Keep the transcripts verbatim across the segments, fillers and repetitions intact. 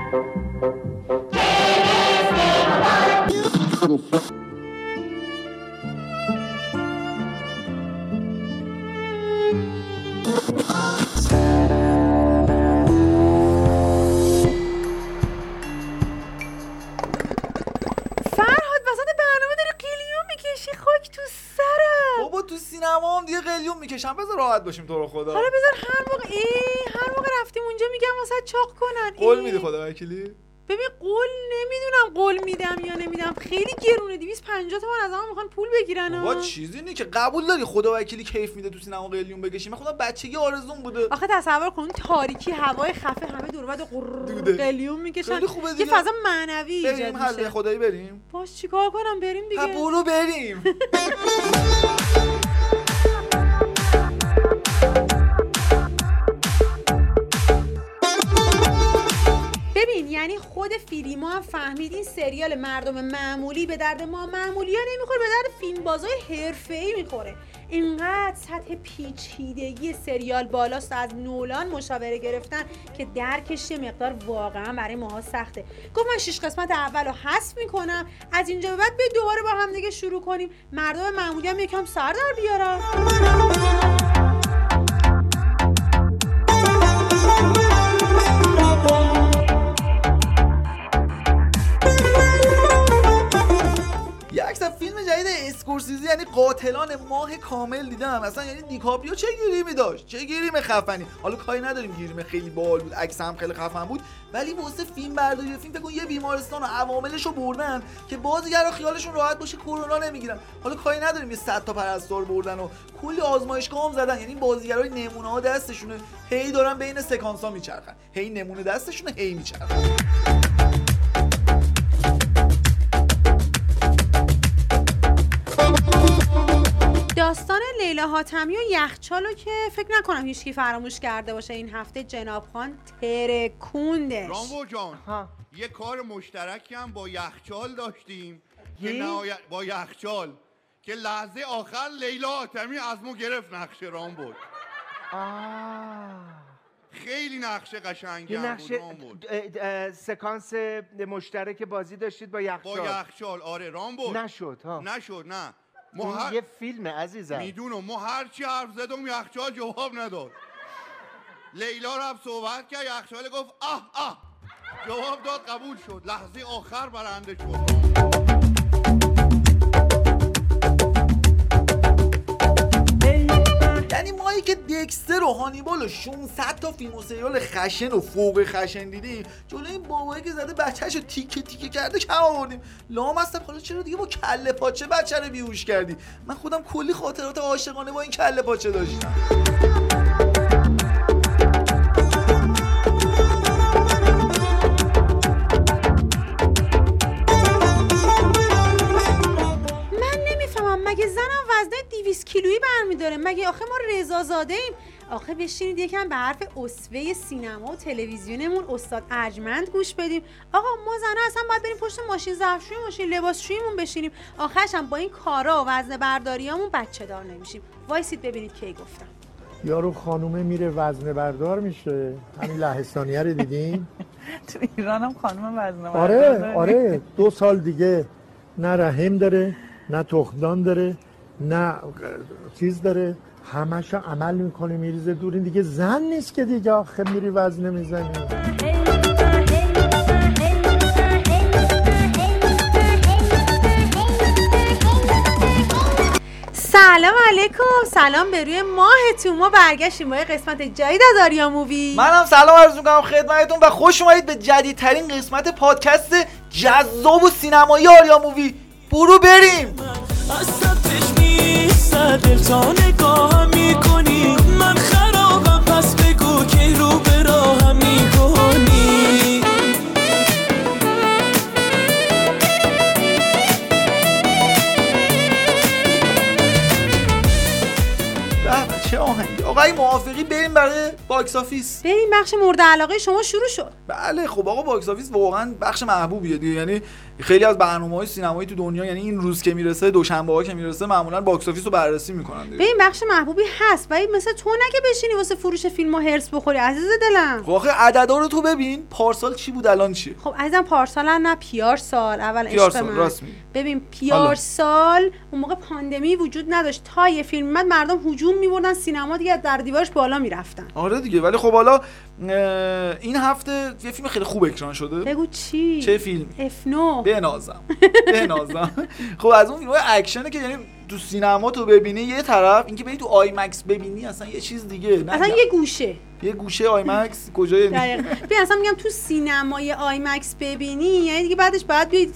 میکشم بذار راحت باشیم تو رو خدا. حالا بذار هر موقع ای هر موقع رفتیم اونجا میگم واسه چاق کنن. قول میدی خدا وکیلی؟ ببین قول نمیدونم قول میدم یا نمیدم، خیلی گرونه. دویست و پنجاه تومن از ما میخوان پول بگیرن. بابا چیزی نیست که قبول داری خدا وکیلی کیف میده تو سینما قلیون بکشیم. من خودم بچگی آرزوم بوده. آخه تصور کن تاریکی، هوای خفه، همه دور و بر قلیون میکشن. یه فضا معنوی ایجاد میشه. بریم حلقه خدایی بریم. باش چیکار کنم؟ بریم دیگه. برو بریم. ببین یعنی خود فیلم‌ها هم فهمید این سریال مردم معمولی به درد ما معمولی‌ها نمیخوره، به درد فیلم‌بازای حرفه‌ای میخوره. اینقدر سطح پیچیدگی سریال بالاست، از نولان مشاوره گرفتن که درکش یه مقدار واقعا برای ماها سخته. گفت من شش قسمت اولو حذف میکنم، از اینجا به بعد به دوباره با هم دیگه شروع کنیم، مردم معمولی هم یکم سر در بیارن. فیلم جدید اسکورسیزی یعنی قاتلان ماه کامل دیدم. اصلا یعنی دیکاپریو چه گیریمی داشت، چه گیریم خفنی. حالا کاری نداریم گیریم خیلی باحال بود، عکس هم خیلی خفن بود، ولی واسه فیلم برداری فیلم فکر کن یه بیمارستان و عواملشو بردن که بازیگرا خیالشون راحت باشه کرونا نمیگیرن. حالا کاری نداریم یه صد تا پرستار بردن و کلی آزمایشگاه هم زدن، یعنی بازیگرای نمونه ها دستشونه، هی دارن بین سکانس‌ها میچرخن، هی نمونه دستشونه هی میچرخن. داستان لیلا حاتمی و یخچالو که فکر نکنم هیچکی فراموش کرده باشه. این هفته جناب خان ترکوندش. رامبو جان ها. یه کار مشترکی هم با یخچال داشتیم که نهایت با یخچال که لحظه آخر لیلا حاتمی از ما گرفت نقشه رامبو. خیلی نقشه قشنگی هم بود رامبو. سکانس مشترک بازی داشتید با یخچال. با یخچال آره رامبو. نشد ها. نشد نه. این هر... یه فیلمه عزیزم. میدونم ما هر چی حرف زدم یخچال جواب نداد. لیلا رفت صحبت کرد، یخچال گفت آه آه، جواب داد، قبول شد، لحظه آخر برنده شد. یعنی مایی که دکستر و هانیبال و ششصد تا فیلم و سریال خشن و فوق خشن دیدیم، جلوی این بابایی که زده بچه‌شو تیکه تیکه کرده کم آوردیم. لامصب حالا چرا دیگه با کله پاچه بچه رو بیهوش کردی؟ من خودم کلی خاطرات عاشقانه با این کله پاچه داشتم. مگه زنم وزنه دویست کیلویی برمیداره؟ مگه آخه ما رضازاده ایم؟ آخه بشینید یکم به حرف اسوه سینما و تلویزیونمون استاد ارجمند گوش بدیم. آقا ما زنه اصلا باید بریم پشت ماشین ظرفشویی ماشین لباسشوییمون بشینیم، آخرش هم با این کارا و وزنه برداریامون بچه دار نمیشیم. وایسید ببینید کی گفتم. یارو خانومه میره وزنه بردار میشه. همین لهستانیه رو دیدین؟ تو ایران هم خانوم وزنه بردار آره داری؟ آره دو سال دیگه نه رحم داره نه تخمدان داره نه چیز داره، همش عمل میکنه میریزه دور. این دیگه زن نیست که دیگه، آخه میری وزنه میزنی. سلام علیکم، سلام به روی ماهتون. ما برگشتیم با یه قسمت جدید از آریا مووی. منم سلام عرض میکنم خدمتتون و خوش اومدید به جدیدترین قسمت پادکست جذاب و سینمایی آریا مووی. برو بریم. اصابش میسته دل تا نگاه میکنی، من خرابم پس بگو که رو به راه میکنی. به چه آهنگی. آقای موافقی بریم برای باکس آفیس؟ بریم. بخش مورد علاقه شما شروع شد. بله خب آقا باکس آفیس واقعا بخش محبوبیه دیگه. یعنی خیلی از برنامه‌های سینمایی تو دنیا، یعنی این روز که میرسه، دوشنبه‌ها که میرسه، معمولا باکس آفیس رو بررسی میکنن دیگه. ببین بخش محبوبی هست ولی مثل تو نگه بشینی واسه فروش فیلم‌ها هرس بخوری عزیز دلم. خب آخه عددا رو تو ببین، پارسال چی بود الان چی؟ خب عزیزم پارسال نه پیار سال اول پیار عشق سال، من. راست میگی. ببین پیار سال اون موقع پاندمی وجود نداشت، تا یه فیلم اومد مردم هجوم می‌بردن سینما دیگه، در دیوارش بالا میرفتن. آره دیگه. ولی خب حالا این هفته یه فیلم خیلی خوب اکران شده. بگو چی؟ چه فیلمی؟ اف نه. بنازم بنازم خب از اون فیلم‌های اکشنه که یعنی تو سینما تو ببینی یه طرف، اینکه بری تو آی مکس ببینی اصلا یه چیز دیگه. اصلا یه گوشه یه گوشه آی مکس کجای دقیقاً. ببین اصلا میگم تو سینمای آی مکس ببینی یعنی دیگه بعدش بعد بیای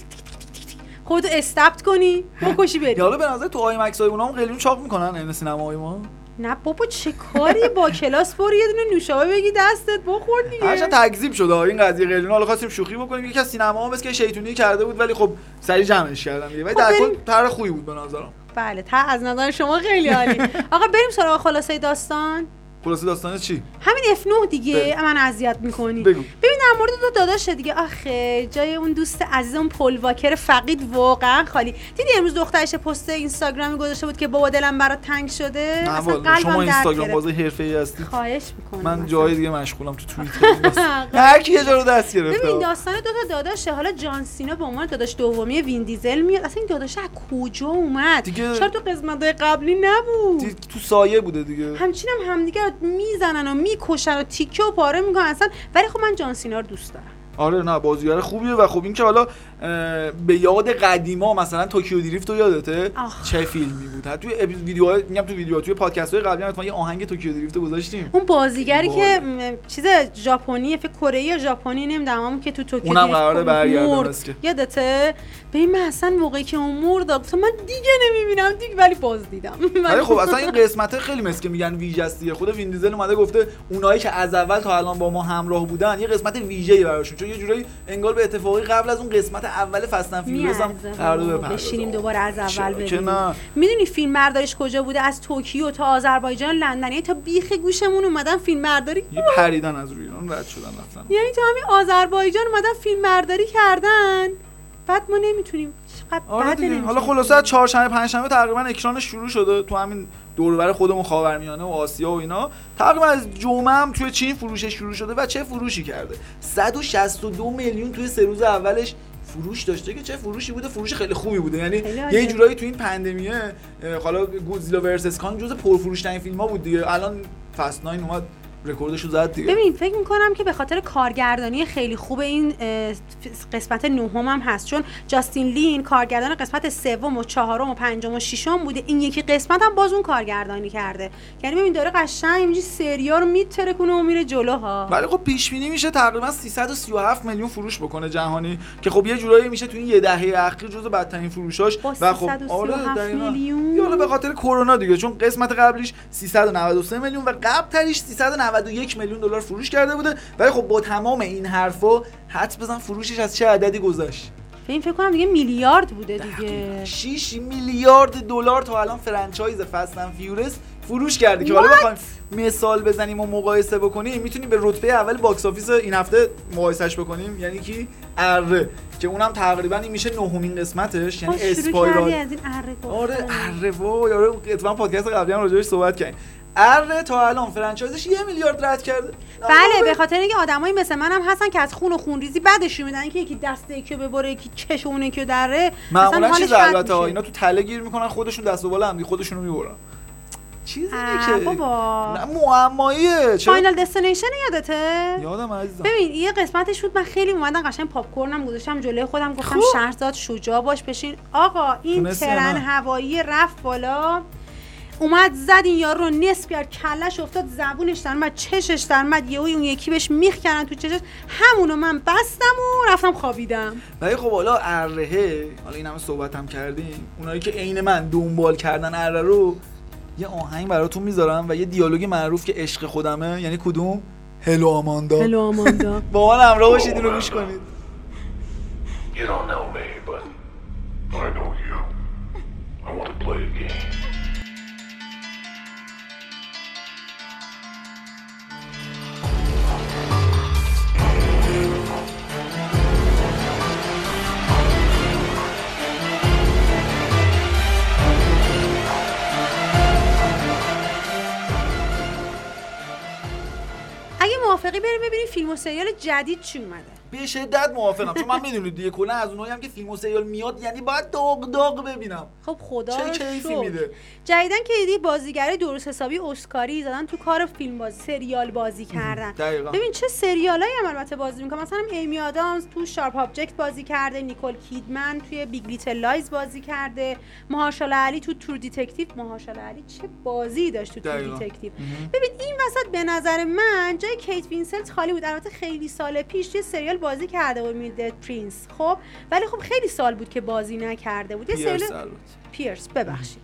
خودتو استاپت کنی بکشی بری. حالا به نظر تو آی مکس های اونام قلیون چاق میکنن این سینماهای ما؟ نه بابا چه کاری، با کلاس برو یه دونه نوشابه بگی دستت بخور دیگه. هرچند تکذیب شده این قضیه قلیون، حالا خواستیم شوخی بکنیم، یکی از سینماها مثل که شیطونی کرده بود ولی خب سری جمعش کردن دیگه. ولی در کل طرح خوبی بود به نظرم. بله تا از نظر شما خیلی عالی. آقا بریم سراغ خلاصه داستان. خلاصه داستان چی؟ همین اف نه دیگه. من اذیت می‌کنی. بگو. ببین در مورد دو داداشه دیگه. آخه جای اون دوست عزیزم پل واکر فقید واقعا خالی. دیدی امروز دخترش پست اینستاگرامی گذاشته بود که بابا دلم برات تنگ شده. نه والا شما اینستاگرام باز حرفه‌ای هستی. خواهش می‌کنم. من جای دیگه مشغولم تو توییتر. هر کی یه جا رو دست گرفته. ببین داستان دو تا داداشه. حالا جان سینا به عنوان داداش دومی وین دیزل میاد. اصلا این داداش از کجا اومد؟ دیگه... چرا تو قسمت‌های قبلی نبود؟ تو سایه بوده دیگه. همچنین هم همدیگه رو میزنن و میکشن و تیکه و پاره میکنن اصلا. ولی خب من جان سینا رو دوست دارم. آره نه بازیگر خوبیه و خب این که حالا به یاد قدیما مثلا توکیو دریفت رو یادته؟ آخ. چه فیلمی بود؟ حتی توی ویدیوها میگم تو ویدیوها توی پادکست‌های قبلی هم یه آهنگ توکیو دریفت رو گذاشتیم. اون بازیگری بار. که چیز ژاپنی فکر کره یا ژاپنی نمیدونم اون که تو توکیو اونم قراره برگرده. یادته؟ ببین من اصلا موقعی که اون مرد گفتم من دیگه نمیبینم دیگه، ولی باز دیدم. ولی خب اصلا این قسمت خیلی مثل که میگن ویژه‌ایه. خود وین دیزل اومده گفته اونایی که از اول تا الان با ما همراه بودن یه قسمت ویژه‌ای براشون، چون یه جورایی انگار به اتفاقی قبل از اون قسمت اول فست اند فیوریوس هم قراره بپردازه. بشینیم دوباره از اول ببینیم. نه میدونی فیلم برداریش کجا بوده؟ از توکیو تا آذربایجان، لندن، یعنی تا بیخ گوشمون اومدن فیلم برداری. یه پریدن از روی ایران رد شدن رفتن. یعنی تو همین آذربایجان اومدن فیلم برداری کردن. بعد ما نمیتونیم. آره دیگه. حالا خلاصه از چهارشنبه پنجشنبه تقریبا اکرانش شروع شده تو همین دور و بر خودمون خاورمیانه و آسیا و اینا. تقریبا از جمعه هم توی چین فروشش شروع شده و چه فروشی کرده. صد و شصت و دو میلیون توی سه روز اولش فروش داشته که چه فروشی بوده. فروش خیلی خوبی بوده. یعنی یه جورایی تو این پندمیه حالا گودزیلا ورسس کانگ جزو پرفروش‌ترین فیلم‌ها بود دیگه. الان فست نه اومد رکوردشو زد دیگه. ببین فکر میکنم که به خاطر کارگردانی خیلی خوب این قسمت نهم هم هست، چون جاستین لین کارگردان قسمت سوم و چهارم و پنجم و ششم بوده. این یکی قسمت هم باز اون کارگردانی کرده. یعنی ببین داره قشنگ اینجوری سریا رو میترکونه و میره جلوها. ولی خب پیش بینی میشه تقریبا سیصد و سی و هفت میلیون فروش بکنه جهانی، که خب یه جورایی میشه تو این یه دهه اخیر جزو بدترین فروشاش. و خب آره میلیون یالا به خاطر کرونا دیگه، چون قسمت قبلیش سیصد و نود و سه میلیون و قبل تریش سیصد و نود و یک میلیون دلار فروش کرده بوده. ولی خب با تمام این حرفا حدس بزن فروشش از چه عددی گذشت. این فکر کنم دیگه میلیارد بوده دیگه. شش میلیارد دلار تا الان فرانچایز فست اند فیوریوس فروش کرده. که حالا بخوایم مثال بزنیم و مقایسه بکنیم میتونیم به رتبه اول باکس آفیس این هفته مقایسهش بکنیم. یعنی کی؟ اره، که اونم تقریبا این میشه نهمین قسمتش. یعنی اسپایرال. آره اره وای آره اتفاقا پادکست قبلی هم راجعش صحبت کردیم. اره تا الان فرانچایزش یه میلیارد رد کرده. بله به خاطر اینکه آدمایی مثل منم هستن که از خون و خونریزی بعدش میدن که یکی دست یکی ببره یکی چش اون یکی دره. معمولا چیز البته ها اینا تو تله گیر میکنن خودشون دست و بالا هم خودشونو میبرن. چیزی که بابا نه معماییه. فاینال دستینیشن یادته؟ یادم عزیزم. ببین یه قسمتش بود من خیلی اومدن قشنگ پاپ کورنم گذاشتم جلوی خودم گفتم خوب. شهرزاد شجاع باش بشین آقا این ترن هوایی رفت بالا اومد زد این یارو رو نصف کرد، کلش افتاد، زبونش در اومد، چشش در اومد، یهو اون یکی بهش میخ کردن تو چشش، همونو من بستم و رفتم خوابیدم. ولی خب حالا ارهه، حالا این همه صحبت هم کردیم، اونایی که عین من دنبال کردن اره رو یه آهنگ براتون میذارم و یه دیالوگ معروف که عشق خودمه. یعنی کدوم؟ هلو آماندا. هلو آماندا. با من همراه باشید اینو گوش کنید. You don't know me, but I know you. I want to play a game. ببینیم فیلم و سریال جدید چی اومده. به شدت موافقم، چون من میدونید دیگه کلا از اونایی هم که فیلم و سریال میاد یعنی باید داغ داغ ببینم. خب خدا چه کیفی میده. جدیدن که دیدی بازیگرای درست حسابی اسکاری زدن تو کار فیلم بازی، سریال بازی کردن. دقیقاً. ببین چه سریالایی هم البته بازی میکنن، مثلا ایمی آدامز تو شارپ آبجکت بازی کرده، نیکول کیدمن توی بیگ لیتل لایز بازی کرده، مهرشال علی تو تور دیتکتیو. مهرشال علی چه بازی داشت تو تور دیتکتیو. ببین این وسط به نظر من جای کیت وینسلت خالی بود. البته خیلی سال پیش یه سریال بازی کرده بود میدد پرینس، خب ولی خب خیلی سال بود که بازی نکرده بود. یه سریال پیرس ببخشید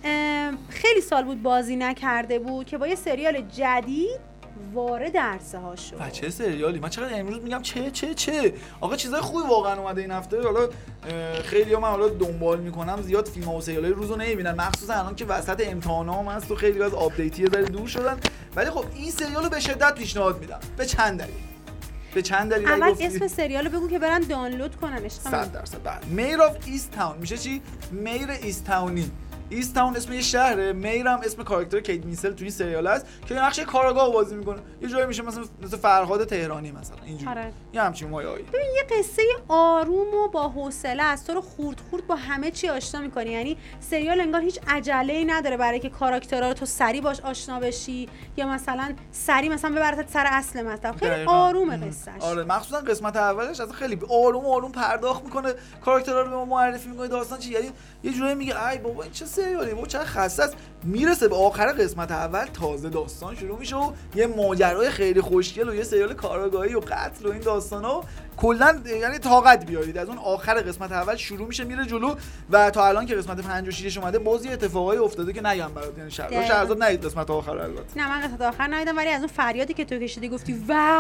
خیلی سال بود بازی نکرده بود که با یه سریال جدید وارد عرصه ها شد. و چه سریالی، من چقدر امروز میگم چه چه چه آقا چیزای خوبی واقعا اومده این هفته. حالا خیلی‌ها من حالا دنبال میکنم زیاد فیلم ها و سریالای روزو نمیبینن، مخصوصا الان که وسط امتحانام هست و خیلی از آپدیتی یه ذره دور شدن، ولی خب این سریالو به شدت پیشنهاد میدم. به چند دلیل به چند دلیل اول اسم سریالو بگو که برن دانلود کنن. صد درصد. بعد میر آف ایست تاون میشه چی؟ میر ایست تاونی. ایست تاون اسم یه شهره، میر هم اسم کاراکتر کیت وینسلت تو این سریال است که نقش کاراگاه بازی میکنه. یه جایی میشه مثلا مثل فرهاد تهرانی مثلا اینجوری. آره. یه همچین مایه‌ای. ببین یه قصه آروم و با حوصله است، تو رو خورد خورد با همه چی آشنا میکنی. یعنی سریال انگار هیچ عجله‌ای نداره برای که کاراکترها رو تو سری باش آشنا بشی یا مثلا سری مثلا ببرتت سر اصل مطلب. خیلی آرومه قصه‌اش. آره مخصوصا قسمت اولش اصلا خیلی آروم آروم پرداخت میکنه، کاراکترها رو به ما معرفی میکنه، داستان چی. یعنی یه جوری میگه ای بابا این چه سریالی، بابا چه خسته است. میرسه به آخر قسمت اول تازه داستان شروع میشه و یه ماجرای خیلی خوشگل و یه سریال کاراگاهی و قتل و این داستانا کلا یعنی طاقت بیارید. از اون آخر قسمت اول شروع میشه میره جلو و تا الان که قسمت پنج و شش اومده باز یه اتفاقایی افتاده که نگم برات. یعنی شهر شهرزاد ندید قسمت آخر البته. نه من قسمت آخر ندیدم، ولی از اون فریادی که تو کشیدی گفتی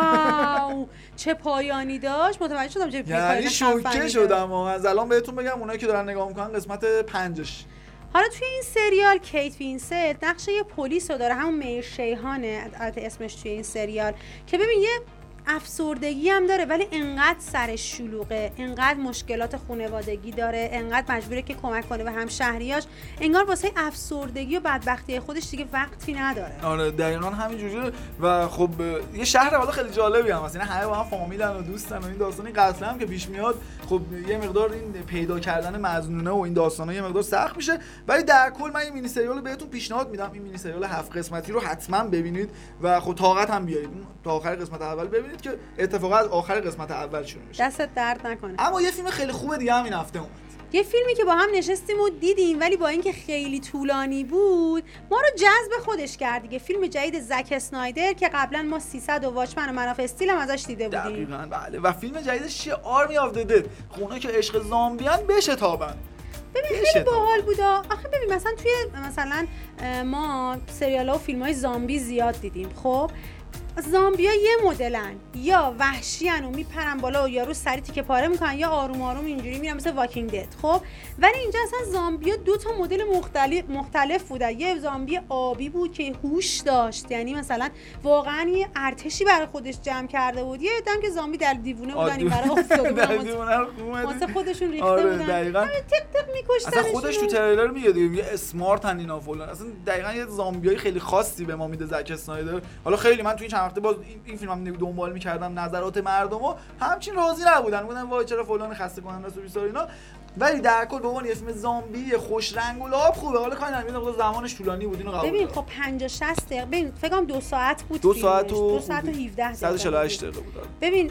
واو چه پایانی داشت متوجه شدم چه پایانی. یعنی شوکه شدم. از الان بهتون بگم اونایی که دارن نگاه میکنن قسمت پنجش. حالا توی این سریال کیت وینسلت نقش یه پلیس رو داره، همون میر شیهانه البته اسمش توی این سریال، که ببین یه افسردگی هم داره ولی انقدر سرش شلوغه، انقدر مشکلات خانوادگی داره، انقدر مجبوره که کمک کنه به همشهریاش، انگار واسه افسردگی و بدبختی خودش دیگه وقتی نداره. آره دقیقاً همینجوریه. و خب یه شهر حالا خیلی جالبی هم هست، یعنی همه با هم فامیلن و دوستن و این داستانی قتل هم که پیش میاد خب یه مقدار این پیدا کردن مظنونه و این داستانا یه مقدار سخت میشه، ولی در کل من این مینی سریال بهتون پیشنهاد میدم. این مینی سریال هفت قسمتی رو حتما ببینید و خب طاقت هم بیارید تا آخر قسمت اول ببینید که اتفاقا از آخر قسمت اول شروع میشه. دستت درد نکنه. اما یه فیلم خیلی خوبه دیگه هم این هفته اومد. یه فیلمی که با هم نشستیم و دیدیم ولی با اینکه خیلی طولانی بود ما رو جذب خودش کرد دیگه. فیلم جدید زک اسنایدر که قبلا ما سیصد و واچمن و من اف استیل هم ازش دیده بودیم. دقیقاً بله. و فیلم جدیدش چیه؟ آرمی آف د دد. خونه که عشق زامبیان بشه تابن. ببین خیلی باحال بود. آخه ببین مثلا توی مثلا ما سریال‌ها و فیلم‌های زامبی زیاد دیدیم. خب زامبیا یه مدلن، یا وحشیان و میپرن بالا و یارو سری تیکه پاره میکنن، یا آروم آروم اینجوری میرن مثل واکینگ دد. خب ولی اینجا اصلا زامبیا دو تا مدل مختلف مختلف بودن. یه زامبی آبی بود که هوش داشت، یعنی مثلا واقعا یه ارتشی برای خودش جمع کرده بود. یه عده‌ام که زامبی در دیوونه بودن این برای افتاده بودن واسه خودشون ریخته آره بودن. دقیقاً تق تق میکشتن. اصلا خودش تو تریلر میگه دیگه یه اسمارت ان اینا فلان. اصلا دقیقاً یه زامبیای خیلی خاصی به ما میده زک اسنایدر. حالا خیلی من تو این چند وقته باز این, این فیلمم دنبال می‌کردم، نظرات مردمو همچین راضی نبودن، گفتن وای چرا فلان خسته کننده است و بیسار اینا. ولی در کل به عنوان یه فیلم زامبی خوش رنگ و لعاب خوبه. حالا کاری ندارم زمانش طولانی بود اینو قبول. ببین خب پنجاه شصت دقیقه، ببین فکر کنم دو ساعت بود. دو ساعت و دو ساعت و هفده دقیقه. صد و چهل و هشت دقیقه بود. ببین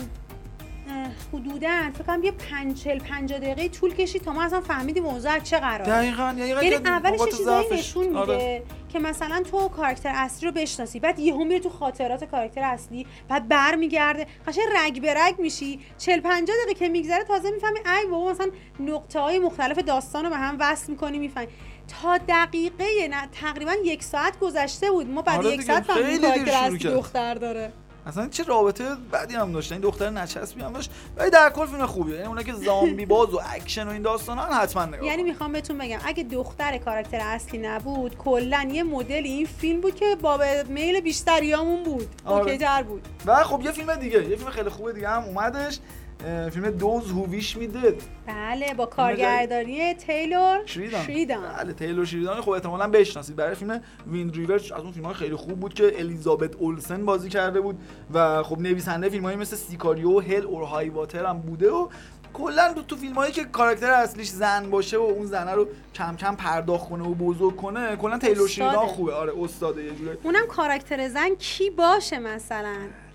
حدوداً فکر کنم یه پنج چهل پنجاه دقیقه طول کشید تا ما اصلا فهمیدیم موضوع چه قراره. دقیقاً یعنی اولش یه چیزایی نشون میده آره. که مثلا تو کاراکتر اصلی رو بشناسی، بعد یهو میره تو خاطرات کاراکتر اصلی، بعد برمیگرده قشنگ رگ به رگ میشی. چهل پنجاه دقیقه که میگذره تازه میفهمی ای بابا مثلا نقطه‌های مختلف داستان رو به هم وصل می‌کنی میفهمی. تا دقیقه نه تقریبا یک ساعت گذشته بود ما بعد آره یک ساعت فهمیدیم کاراکتر اصلی دختر داره. اصلا چه رابطه بعدی هم داشت، این دختر نچسبی هم داشت. ولی در کل فیلم خوبیه، یعنی اونا که زامبی باز و اکشن و این داستانا حتما نگاه. یعنی میخوام بهتون بگم اگه دختر کاراکتر اصلی نبود کلا یه مدل این فیلم بود که با میل بیشتریامون بود. آره. اوکی تر بود. و خب یه فیلم دیگه، یه فیلم خیلی خوبه دیگه هم اومدش فیلم دوز هو ویش می دید. بله با کارگردانی تیلور شریدان. شریدان. بله تیلور شریدان خب احتمالاً بشناسید. برای فیلم ویند ریور از اون فیلم‌های خیلی خوب بود که الیزابت اولسن بازی کرده بود و خب نویسنده فیلم‌هایی مثل سیکاریو و هل اور های واتر هم بوده و کلا تو فیلم‌هایی که کاراکتر اصلیش زن باشه و اون زنه رو کم کم پرداخت کنه و بزرگ کنه کلا تیلور شریدان خوبه. آره استاده یه جوری. اونم کاراکتر زن کی باشه مثلا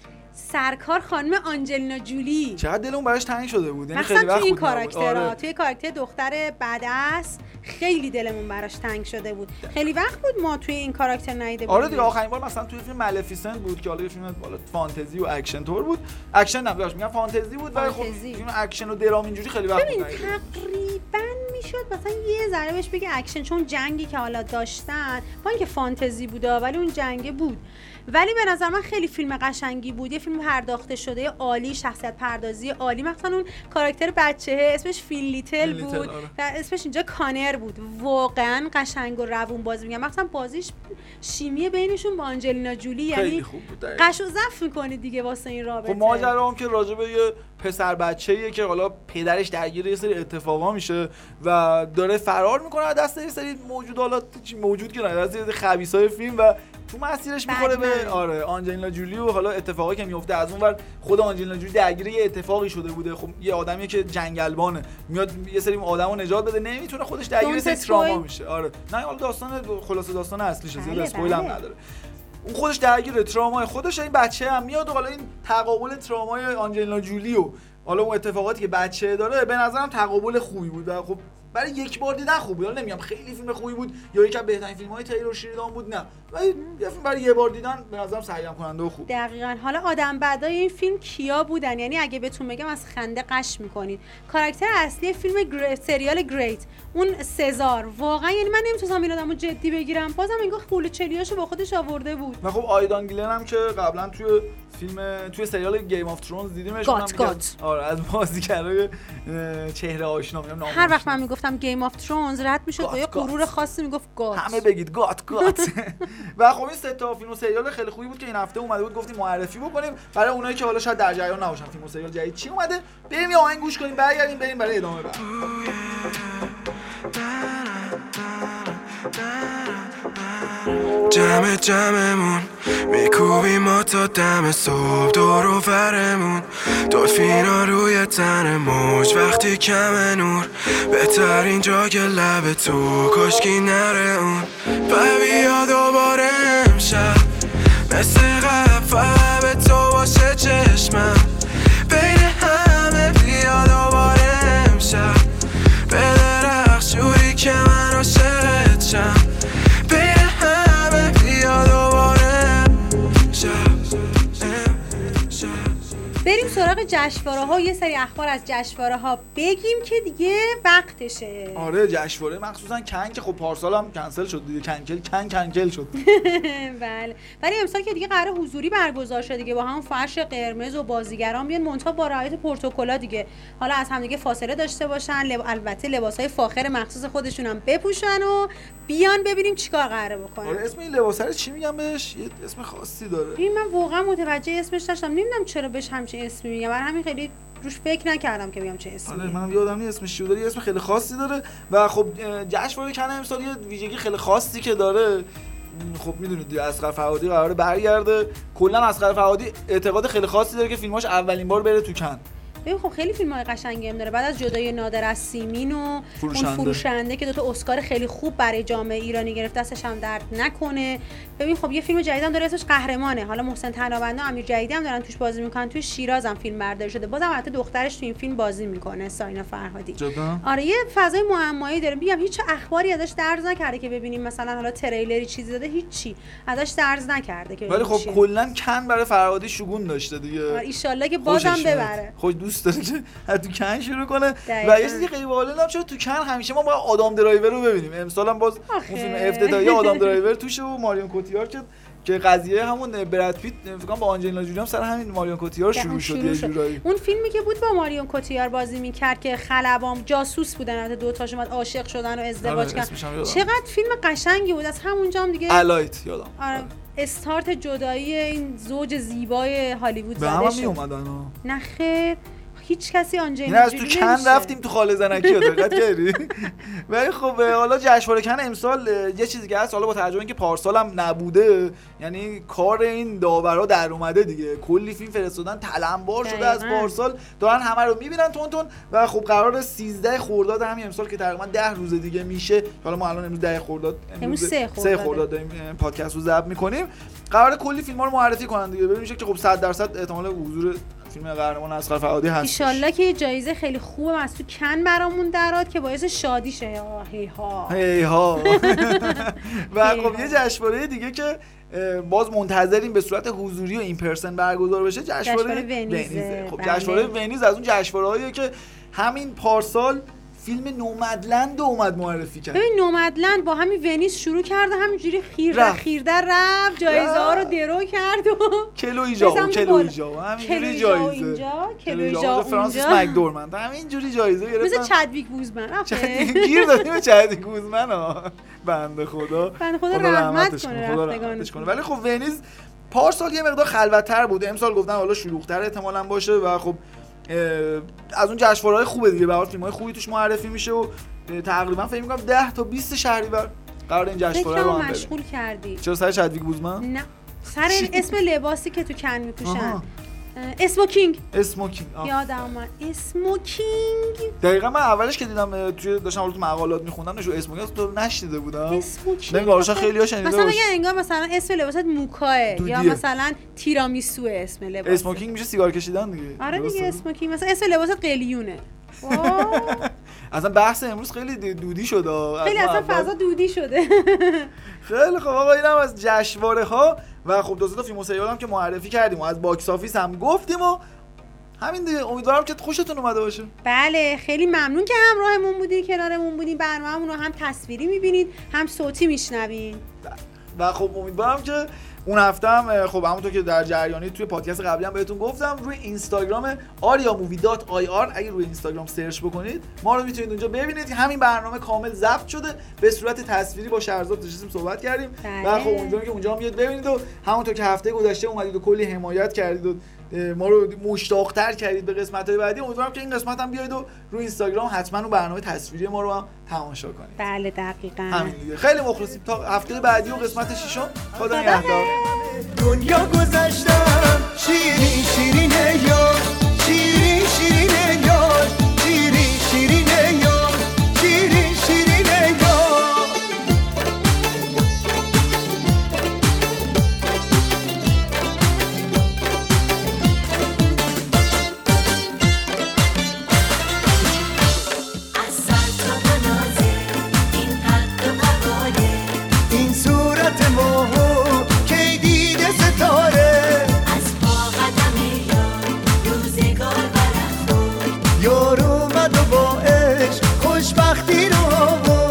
سرکار خانم آنجلینا جولی. چقدر دلمون براش تنگ شده بود. یعنی خیلی وقت این کاراکترها آره. توی کاراکتر دختر بدعس خیلی دلمون براش تنگ شده بود. خیلی وقت بود ما توی این کاراکتر ندیده بودیم. آره دیگه آخرین بار مثلا توی فیلم مالفیسنت بود که حالا یه فیلم بالا فانتزی و اکشن تور بود. اکشن نمیدونم میگم فانتزی بود ولی خب فیلم اکشن و درام اینجوری خیلی وقت بود. تقریبا میشد مثلا یه ذره بهش بگه اکشن چون جنگی که حالا داشتن با اینکه فانتزی بوده ولی اون جنگه بود. ولی به نظر من خیلی فیلم قشنگی بود. یه فیلم پرداخته شده عالی، شخصیت پردازی عالی، مثلا اون کاراکتر بچه‌ه اسمش فیل لیتل بود لیتل، آره. و اسمش اینجا کانر بود. واقعا قشنگ و روون بازی میگم. مثلا بازیش شیمی بینشون با آنجلینا جولی یعنی قش و ضعف می‌کنه دیگه واسه این رابطه. خب ماجرا هم که راجع به یه پسر بچه‌ایه که حالا پدرش درگیر یه سری اتفاقا میشه و داره فرار میکنه از دست یه سری موجودات موجود که نه از خبیثای فیلم و تو مسیرش میخوره به آره آنجلینا جولی و حالا اتفاقایی که میفته از اونور خود آنجلینا جولی درگیر یه اتفاقی شده بوده. خب یه آدمی که جنگلبانه میاد یه سری آدمو نجات بده نمیتونه خودش درگیر سری تراما میشه. آره نه حالا داستان خلاصه داستان اصلیش زیاد اسپویل هم نداره. اون خودش درگیر ترامای خودش این بچه هم میاد و حالا این تقابل ترامای آنجلینا جولی و حالا اون اتفاقاتی که بچه داره به نظرم تقابل خوبی بود و خب برای یک بار دیدن خوب بود. نمیگم خیلی فیلم خوبی بود یا یکی از بهترین فیلم‌های تیلور شریدان بود نه ولی یه فیلم برای یه بار دیدن به نظرم سرگرم کننده و خوب. دقیقاً. حالا آدم بعدای این فیلم کیا بودن؟ یعنی اگه بهتون بگم از خنده قش می‌کنید. کاراکتر اصلی فیلم گر... سریال گریت اون سزار واقعا یعنی من نمیتونم این آدمو جدی بگیرم. بازم انگار خول چلیاشو با خودش آورده بود. و خب آیدان گیلن هم که قبلا توی فیلم توی سریال گیم آف ترونز دیدیمش. گات گات. آره از بازیگرای چهره آشنا میگم نام. هر وقت من میگفتم گیم آف ترونز رد میشد با یه غرور خاصی میگفت گات. همه بگید گات گات. و خب این سه تا فیلم و سریال خیلی خوبی بود که این هفته اومده بود گفتیم معرفی بکنیم برای اونایی که حالا شاید در جریان نباشن فیلم و سریال جدید چی اومده. بریم یه آهنگ گوش کنیم برگردیم بریم برای ادامه بعد. جمع جمعمون میکوبیم ما تا دم صبح دور و برمون دلفینا روی تن موج وقتی کم نور بهترین جا که لب تو کشکی نره اون و بیا دوباره امشب مثل قبل فقط به تو باشه چشمم بین همه بیا دوباره امشب به درخش جوری که من عاشقت شم بریم سراغ جشنواره ها. یه سری اخبار از جشنواره ها بگیم که دیگه وقتشه. آره جشنواره مخصوصا کن که خب پارسال هم کنسل شد دیگه کنکل کن کنکل شد. بله ولی امسال که دیگه قرار حضوری برگزار شد دیگه با همون فرش قرمز و بازیگران بیان منتها با رعایت پروتکل‌ها دیگه حالا از هم دیگه فاصله داشته باشن لب... البته لباسای فاخر مخصوص خودشون هم بپوشن و بیان ببینیم چیکار قراره بکنن. آره اسم این لباسا رو چی میگم بهش؟ یه اسم خاصی داره. ببین من واقعا متوجه اسمش داشتم نمیدونم چرا بهش همچین اسمی میگم برای همین خیلی روش فکر نکردم که بگم چه اسمی. آره منم یادم نیست اسمش چی بود. یه اسم خیلی خاصی داره و خب جشنواره کن امسال یه ویژگی خیلی خاصی که داره. خب میدونید اصغر فرهادی قراره برگرده. کلا اصغر فرهادی اعتقاد خیلی خاصی داره که فیلماش اولین بار بره تو کن. ببین خب خیلی فیلم‌های قشنگی هم داره. بعد از جدای نادر از سیمین و فروشنده. اون فروشنده که دو تا اسکار خیلی خوب برای جامعه ایرانی گرفت دستش هم درد نکنه. ببین خب یه فیلم جدیدم داره اسمش قهرمانه. حالا محسن تنابنده و امیر جدیدی هم دارن توش بازی میکنن. توی شیراز هم فیلم برداری شده. بازم البته دخترش تو این فیلم بازی میکنه ساینا فرهادی. جدا؟ آره یه فضای معمایی داره. میگم هیچ اخباری ازش درز نکرده که ببینیم مثلا حالا تریلری چیزی داده هیچی ازش درز نکرده که. ولی خب کلا کن برای فرهادی شگون داشته دیگه. آره ان شاءالله که بازم ببره. خود دوست داره که تو کن شروع کنه و یه چیزی خیلی باحال هم شده تو کن همیشه ما با آدام درایور رو ببینیم. امسال هم باز اون فیلم افتتاحیه آدام درایور توشه و ماریون کوتیار که که قضیه همون براد پیت فکر کنم با آنجلینا جولی هم سر همین ماریون کوتیار شروع شد یه جورایی. اون فیلمی که بود با ماریون کوتیار بازی میکرد که خلبام جاسوس بودن البته دو تاشون بعد عاشق شدن و ازدواج کردن. چقدر فیلم قشنگی بود. از همونجا هم دیگه الایت یادم. آره استارت جدایی این زوج زیبای هالیوود زده شد. به هم می اومدن. نه خیر هیچ کسی آنجلینا این از جولی تو کن رفتیم تو خاله زنکی دقت کردی. ولی خب حالا جشنواره کن امسال یه چیزی که هست، حالا با توجه اینکه پارسال هم نبوده، یعنی کار این داورا در اومده دیگه، کلی فیلم فرستادن تلمبار شده از پارسال، دارن همه رو میبینن تون تون و خب قرار سیزده خرداد همین امسال که تقریبا ده روز دیگه میشه، حالا ما الان امروز ده خرداد امروز سه خرداد داریم پادکست رو ضبط میکنیم، قرار کلی فیلم‌ها رو معرفی کنن دیگه. ببین میشه که خب صد درصد احتمال حضور فیلم قهرمان اصغر فرهادی هست. ان شاءالله که یه جایزه خیلی خوبه از تو کن برامون درات که باعث شادی شه. هی ها هی ها. و خب یه جشنواره دیگه که باز منتظریم به صورت حضوری و این پرسن برگزار بشه، جشنواره ونیزه. خب جشنواره ونیز از اون جشنواره‌ایه که همین پارسال فیلم نومدلند اومد معرفی کرد. ببین نومدلند با همین ونیز شروع کرده، همینجوری خیرده خیرده رفت، جایزه ها رو درو کرد و کلوی جا و کلوی جا همینجوری جایزه اینجا کلوی جا فرانسیس مکدورمند همینجوری جایزه گرفتن، مثل چدویک بوزمن. آخه گیر دادیم به چدویک بوزمن ها، بنده خدا بنده خدا رحمت کنه رفتگانش کنه. ولی خب ونیز پارسال یه مقدار خلوت‌تر بود، امسال گفتن حالا شلوغ‌تر احتمالاً باشه و خب از اون جشنواره‌های خوبه دیگه، به هر حال فیلم‌های خوبی توش معرفی میشه و تقریبا فکر می‌کنم ده تا بیست شهریور قرار این جشنواره رو هم مشغول کردی. چرا سر چدویک بوزمن؟ نه سر اسم لباسی که تو کن میپوشن. اسموکینگ اسموکینگ یادم اومد اسموکینگ. دقیقاً من اولش که دیدم توی داشتم تو مقالات می‌خوندم نشو اسموکینگ تو نشنیده بودم. اسموکینگ نگارشا خیلی‌ها شنیده مثلا میگن انگار مثلا اسم لباست موکاه یا مثلا تیرامیسو اسم لباس. اسموکینگ میشه سیگار کشیدن دیگه. آره دیگه اسموکینگ مثلا اسم لباست قلیونه. اصلا بحث امروز خیلی دودی شده، خیلی اصلا فضا دودی شده. خیلی خب آقا اینم از جشنواره ها و خب دو سه تا فیلم و سریال هم که معرفی کردیم و از باکس آفیس هم گفتیم و همین دیگه. امیدوارم که خوشتون اومده باشه. بله خیلی ممنون که همراهمون بودید، کنارمون بودید، برنامه‌مون رو هم تصویری می‌بینید هم صوتی میشنوید و خب امیدوارم که اون هفته هم خب همونطور که در جریانی توی پادکست قبلی هم بهتون گفتم روی اینستاگرام آریا مووی دات آی آر اگه روی اینستاگرام سرچ بکنید ما رو میتونید اونجا ببینید. همین برنامه کامل ضبط شده به صورت تصویری با شهرزاد نشستیم صحبت کردیم و خب اونجا که اونجا میاد ببینید و همونطور که هفته گذشته اومدید و کلی حمایت کردید و ما رو مشتاق‌تر کردید به قسمت‌های بعدی، امیدوارم که این قسمت هم بیاید و روی اینستاگرام حتما اون برنامه تصویری ما رو هم تماشا کنید. بله دقیقاً همین دیگه. خیلی مخلصیم تا هفته بعدی و قسمت ششم. خدا نگهدار. دنیا گذشتم شیرین شیرینه یار شیرین شیرینه یار شیرین شیرینه یار شیرین شیرینه یار از سر تا نازه این قد و قواله این صورت ماهو کی دیده ستاره از پا قدم یار روزگار برخورد یار اومد و با عشق خوشبختی رو آورد